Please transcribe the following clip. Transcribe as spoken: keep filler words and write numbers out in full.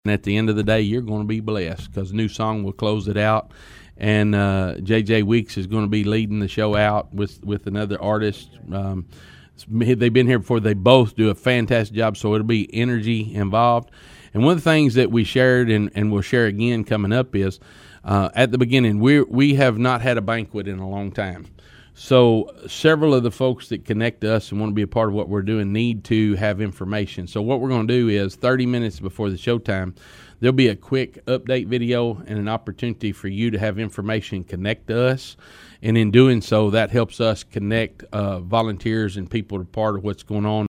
And at the end of the day, you're going to be blessed because new song will close it out. And uh, J J Weeks is going to be leading the show out with, with another artist. Um, they've been here before. They both do a fantastic job, so it'll be energy involved. And one of the things that we shared and, and we'll share again coming up is uh, at the beginning, we we have not had a banquet in a long time. So several of the folks that connect to us and want to be a part of what we're doing need to have information. So what we're going to do is thirty minutes before the showtime, there'll be a quick update video and an opportunity for you to have information connect to us. And in doing so, that helps us connect uh, volunteers and people to part of what's going on